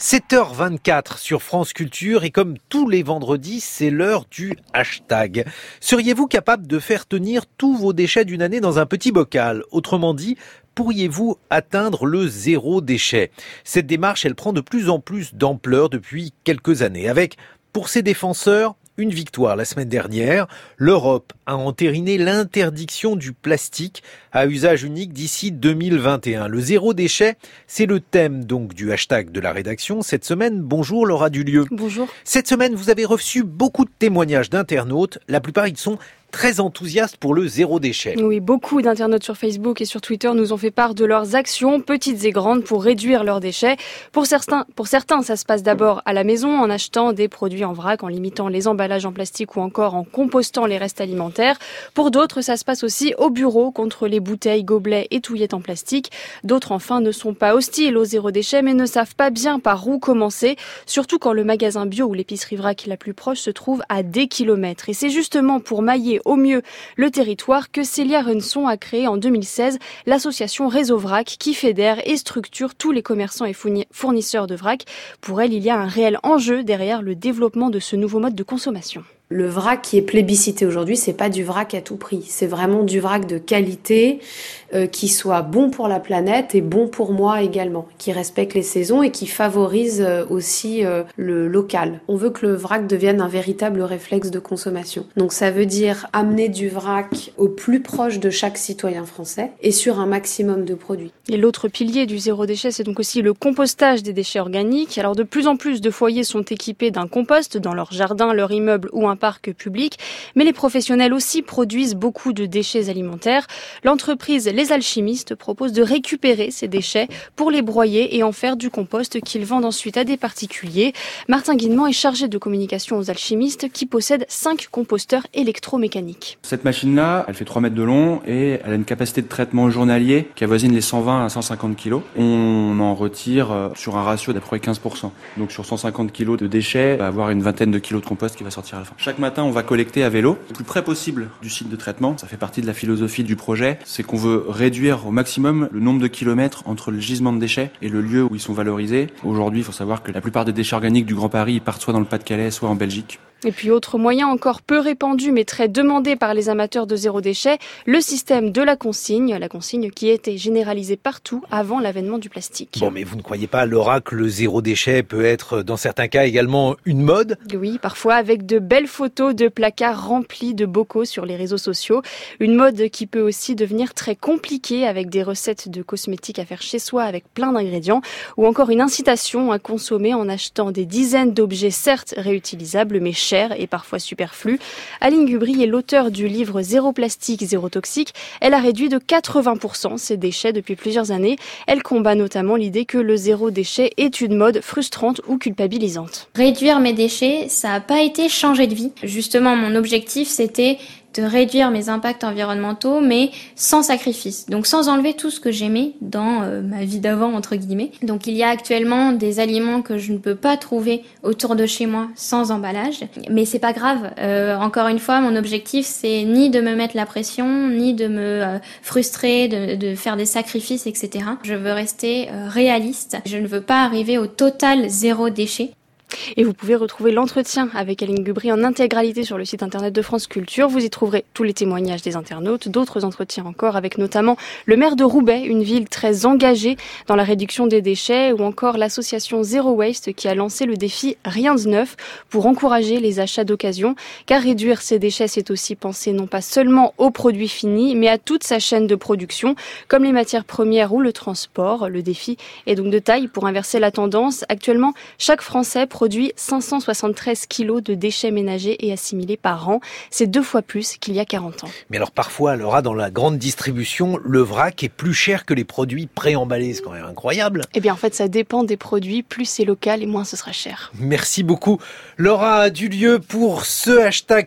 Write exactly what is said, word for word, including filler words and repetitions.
sept heures vingt-quatre sur France Culture et comme tous les vendredis, c'est l'heure du hashtag. Seriez-vous capable de faire tenir tous vos déchets d'une année dans un petit bocal? Autrement dit, pourriez-vous atteindre le zéro déchet? Cette démarche, elle prend de plus en plus d'ampleur depuis quelques années, avec, pour ses défenseurs, une victoire la semaine dernière. L'Europe a entériné l'interdiction du plastique à usage unique d'ici deux mille vingt et un. Le zéro déchet, c'est le thème donc du hashtag de la rédaction cette semaine. Bonjour Laura Dulieu. Bonjour. Cette semaine, vous avez reçu beaucoup de témoignages d'internautes. La plupart, ils sont très enthousiastes pour le zéro déchet. Oui, beaucoup d'internautes sur Facebook et sur Twitter nous ont fait part de leurs actions, petites et grandes, pour réduire leurs déchets. Pour certains, pour certains, ça se passe d'abord à la maison, en achetant des produits en vrac, en limitant les emballages en plastique ou encore en compostant les restes alimentaires. Pour d'autres, ça se passe aussi au bureau, contre les bouteilles, gobelets et touillettes en plastique. D'autres, enfin, ne sont pas hostiles au zéro déchet, mais ne savent pas bien par où commencer, surtout quand le magasin bio ou l'épicerie vrac la plus proche se trouve à des kilomètres. Et c'est justement pour mailler au mieux le territoire que Célia Renson a créé en deux mille seize l'association Réseau Vrac qui fédère et structure tous les commerçants et fournisseurs de vrac. Pour elle, il y a un réel enjeu derrière le développement de ce nouveau mode de consommation. Le vrac qui est plébiscité aujourd'hui, c'est pas du vrac à tout prix. C'est vraiment du vrac de qualité, euh, qui soit bon pour la planète et bon pour moi également, qui respecte les saisons et qui favorise euh, aussi euh, le local. On veut que le vrac devienne un véritable réflexe de consommation. Donc ça veut dire amener du vrac au plus proche de chaque citoyen français et sur un maximum de produits. Et l'autre pilier du zéro déchet, c'est donc aussi le compostage des déchets organiques. Alors de plus en plus de foyers sont équipés d'un compost dans leur jardin, leur immeuble ou un parc public, mais les professionnels aussi produisent beaucoup de déchets alimentaires. L'entreprise Les Alchimistes propose de récupérer ces déchets pour les broyer et en faire du compost qu'ils vendent ensuite à des particuliers. Martin Guinement est chargé de communication aux Alchimistes qui possèdent cinq composteurs électromécaniques. Cette machine-là, elle fait trois mètres de long et elle a une capacité de traitement journalier qui avoisine les cent vingt à cent cinquante kilos. On en retire sur un ratio d'à peu près quinze pour cent. Donc sur cent cinquante kilos de déchets, on va avoir une vingtaine de kilos de compost qui va sortir à la fin. Chaque matin, on va collecter à vélo, le plus près possible du site de traitement. Ça fait partie de la philosophie du projet. C'est qu'on veut réduire au maximum le nombre de kilomètres entre le gisement de déchets et le lieu où ils sont valorisés. Aujourd'hui, il faut savoir que la plupart des déchets organiques du Grand Paris partent soit dans le Pas-de-Calais, soit en Belgique. Et puis autre moyen encore peu répandu mais très demandé par les amateurs de zéro déchet, le système de la consigne, la consigne qui était généralisée partout avant l'avènement du plastique. Bon, mais vous ne croyez pas, Laura, que le zéro déchet peut être dans certains cas également une mode? Oui, parfois avec de belles photos de placards remplis de bocaux sur les réseaux sociaux. Une mode qui peut aussi devenir très compliquée avec des recettes de cosmétiques à faire chez soi avec plein d'ingrédients ou encore une incitation à consommer en achetant des dizaines d'objets certes réutilisables mais cher et parfois superflu. Aline Gubry est l'auteure du livre Zéro plastique, zéro toxique. Elle a réduit de quatre-vingts pour cent ses déchets depuis plusieurs années. Elle combat notamment l'idée que le zéro déchet est une mode frustrante ou culpabilisante. Réduire mes déchets, ça n'a pas été changer de vie. Justement, mon objectif, c'était de réduire mes impacts environnementaux, mais sans sacrifice. Donc sans enlever tout ce que j'aimais dans euh, ma vie d'avant, entre guillemets. Donc il y a actuellement des aliments que je ne peux pas trouver autour de chez moi sans emballage. Mais c'est pas grave. Euh, encore une fois, mon objectif, c'est ni de me mettre la pression, ni de me euh, frustrer, de, de faire des sacrifices, et cetera. Je veux rester euh, réaliste. Je ne veux pas arriver au total zéro déchet. Et vous pouvez retrouver l'entretien avec Aline Gubry en intégralité sur le site internet de France Culture. Vous y trouverez tous les témoignages des internautes, d'autres entretiens encore avec notamment le maire de Roubaix, une ville très engagée dans la réduction des déchets, ou encore l'association Zero Waste qui a lancé le défi Rien de neuf pour encourager les achats d'occasion. Car réduire ces déchets, c'est aussi penser non pas seulement aux produits finis, mais à toute sa chaîne de production, comme les matières premières ou le transport. Le défi est donc de taille pour inverser la tendance. Actuellement, chaque Français produit cinq cent soixante-treize kilos de déchets ménagers et assimilés par an. C'est deux fois plus qu'il y a quarante ans. Mais alors parfois, Laura, dans la grande distribution, le vrac est plus cher que les produits préemballés. C'est quand même incroyable. Eh bien, en fait, ça dépend des produits. Plus c'est local et moins ce sera cher. Merci beaucoup, Laura Dulieu, pour ce hashtag